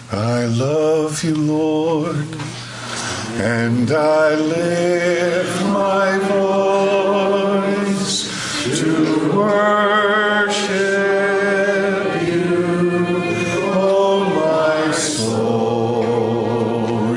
I love you, Lord, and I lift my voice to worship you, oh my soul,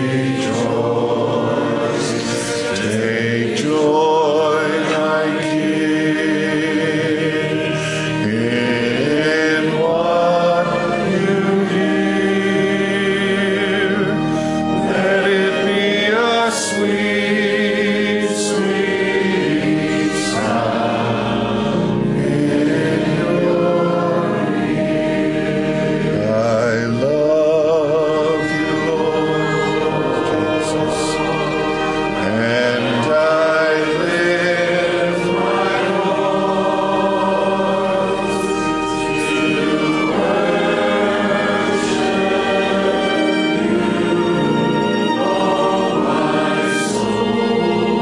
rejoice. Take joy, my King, in what you hear. Let it be a sweet, sweet sound in your ear. I love you, Lord Jesus, and I lift my voice to worship you, oh my soul,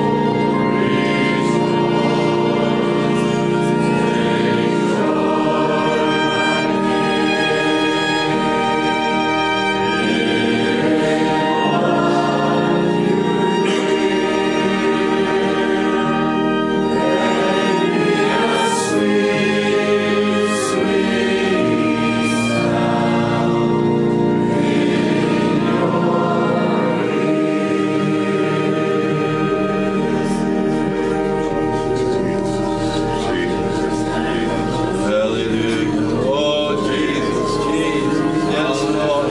hallelujah. Oh, Jesus, Jesus. Yes, Lord.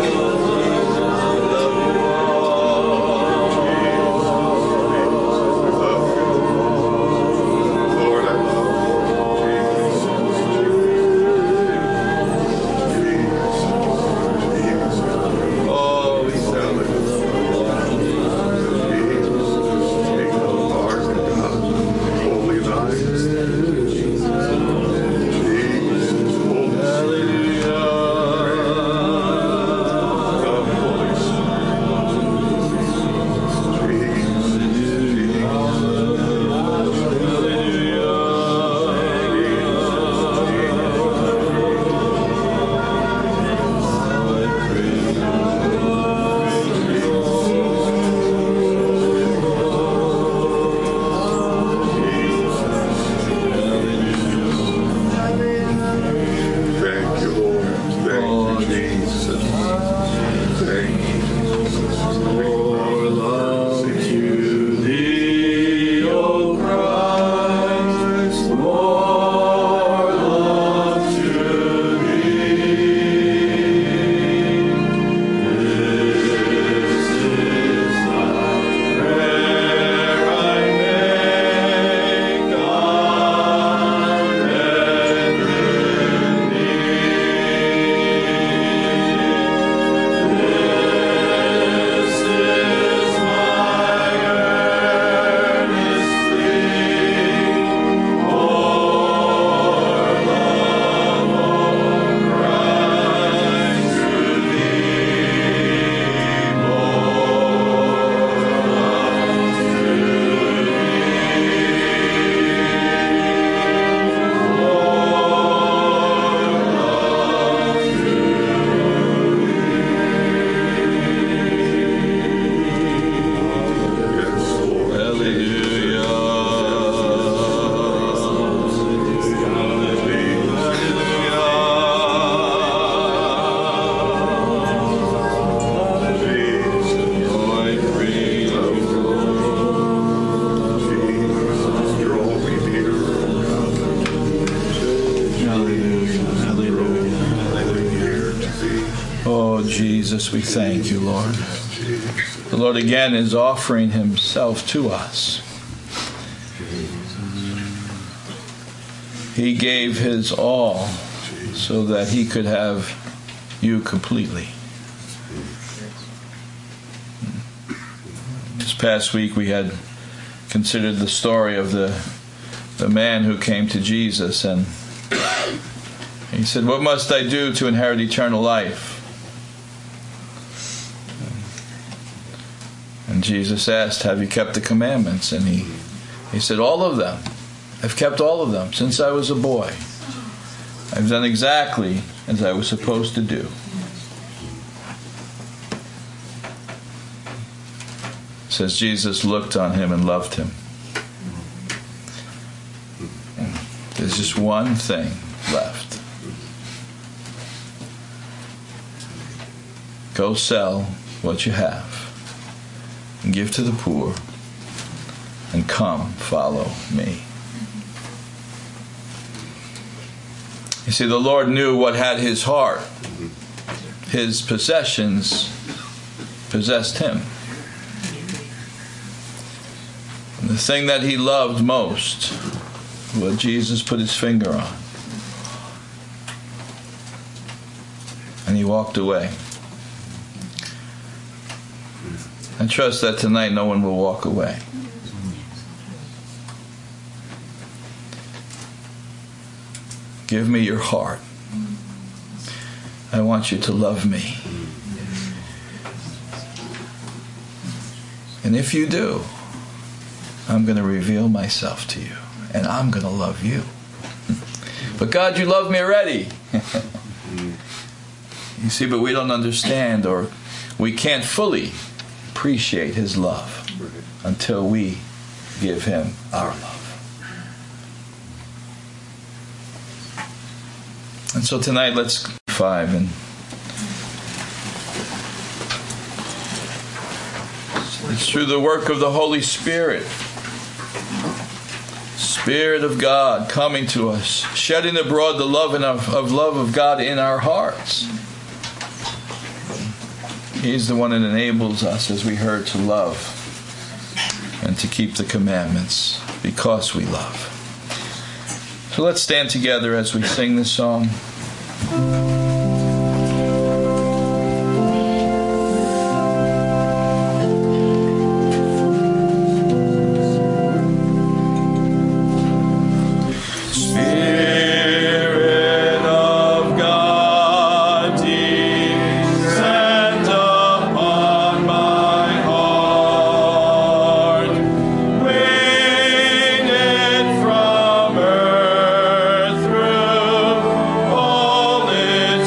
Lord, I love you. Oh, we Holy Thank you, Lord. Thank you, Jesus. Thank you, Jesus. More love to thee, O Christ, more love to thee. This is the prayer I make on bended knee. This is my earnest plea, more love, O Christ, to thee, Yes, Lord. Draw me near, near to thee. Oh, Jesus, we thank you, Lord. The Lord again is offering himself to us. He gave his all so that he could have you completely. This past week we had considered the story of the man who came to Jesus, and he said, "What must I do to inherit eternal life?" And Jesus asked, "Have you kept the commandments?" And he said, "All of them. I've kept all of them since I was a boy. I've done exactly as I was supposed to do." says Jesus looked on him and loved him. There's just one thing left. Go sell what you have and give to the poor, and come follow me. You see, the Lord knew what had his heart. His possessions possessed him. And the thing that he loved most, what Jesus put his finger on. And he walked away. I trust that tonight no one will walk away. Give me your heart. I want you to love me. And if you do, I'm going to reveal myself to you. And I'm going to love you. But God, you love me already. You see, but we don't understand, or we can't fully appreciate his love until we give him our love. And so tonight, let's 5 and it's through the work of the Holy Spirit, Spirit of God coming to us, shedding abroad the love of God in our hearts. He's the one that enables us, as we heard, to love and to keep the commandments because we love. So let's stand together as we sing this song. Holy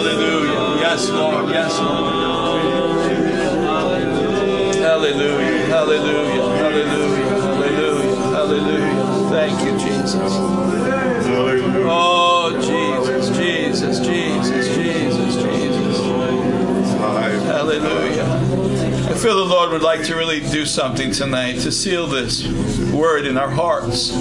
Hallelujah. Yes, Lord. Yes, Lord. Hallelujah. Hallelujah. Hallelujah. Hallelujah. Hallelujah. Thank you, Jesus. Oh, Jesus, Jesus, Jesus, Jesus, Jesus. Hallelujah. I feel the Lord would like to really do something tonight to seal this word in our hearts.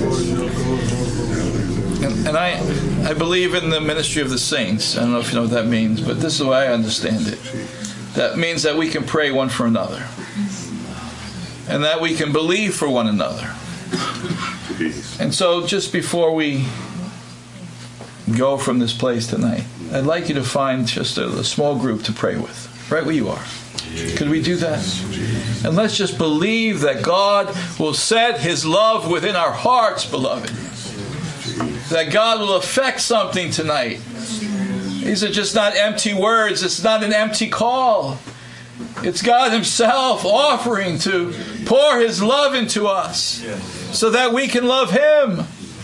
And I believe in the ministry of the saints. I don't know if you know what that means, but this is the way I understand it. That means that we can pray one for another. And that we can believe for one another. And so just before we go from this place tonight, I'd like you to find just a small group to pray with, right where you are. Could we do that? And let's just believe that God will set His love within our hearts, beloved. That God will affect something tonight. These are just not empty words. It's not an empty call. It's God Himself offering to pour His love into us so that we can love Him.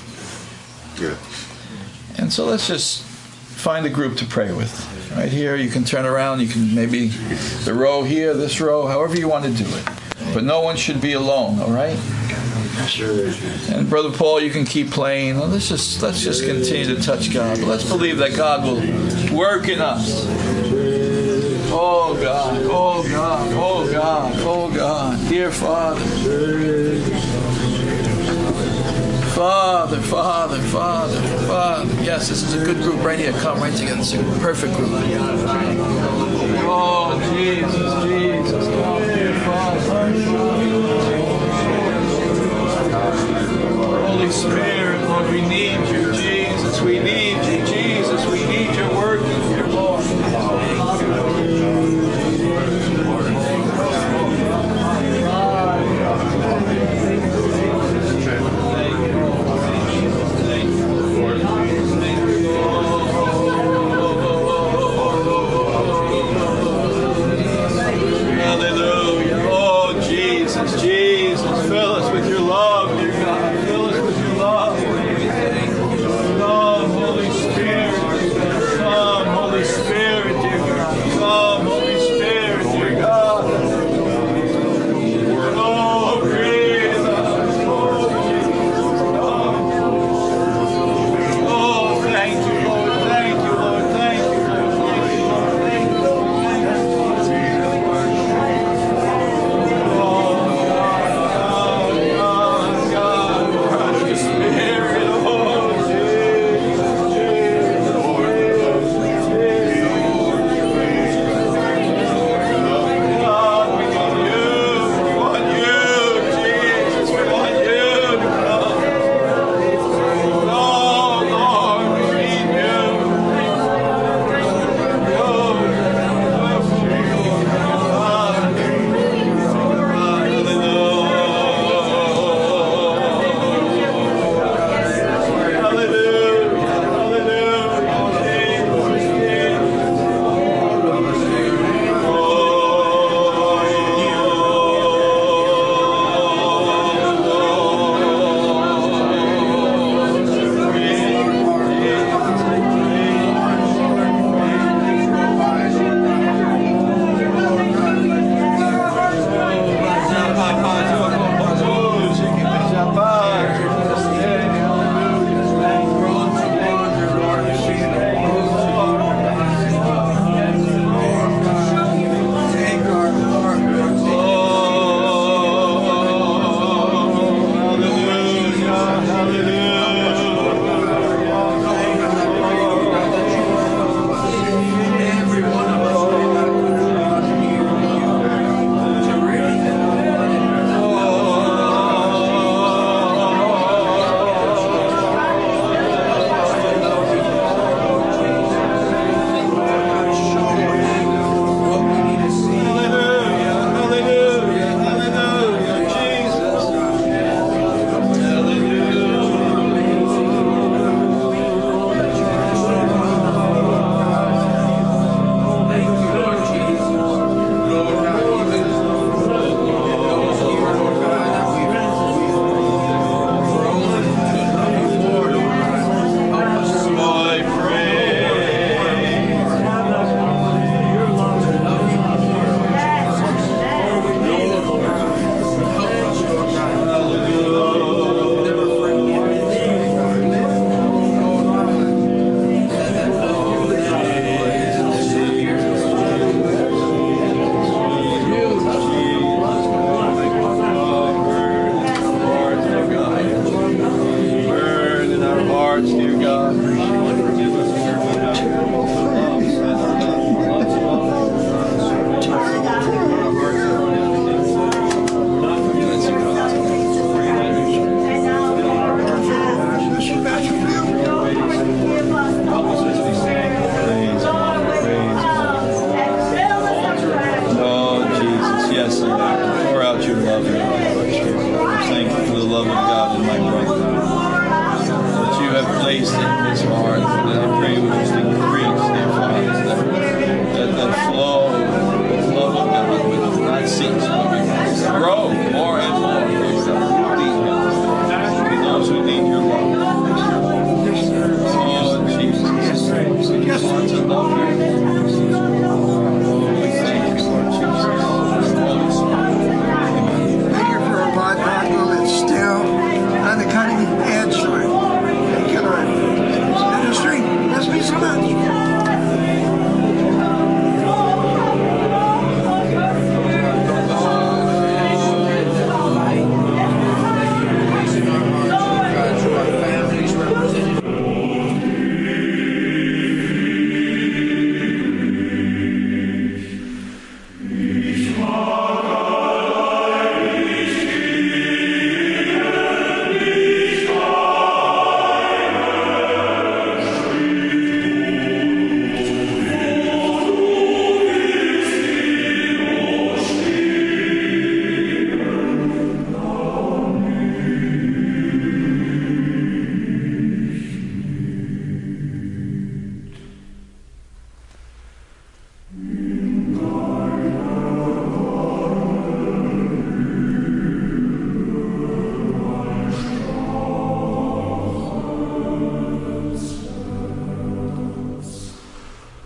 And so let's just find a group to pray with. Right here, you can turn around. You can maybe the row here, this row, however you want to do it. But no one should be alone, all right? And Brother Paul, you can keep playing. Well, let's just continue to touch God. But let's believe that God will work in us. Oh God, oh God, oh God, oh God, dear Father. Father, Father, Father, Father. Yes, this is a good group right here. Come right together. It's a perfect group. Oh, Jesus, Jesus. Come, dear Father. Holy Spirit, Lord, we need you, Jesus. We need you, Jesus. We need your working here, Lord.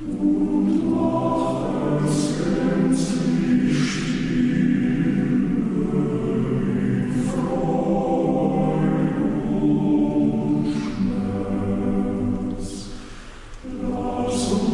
So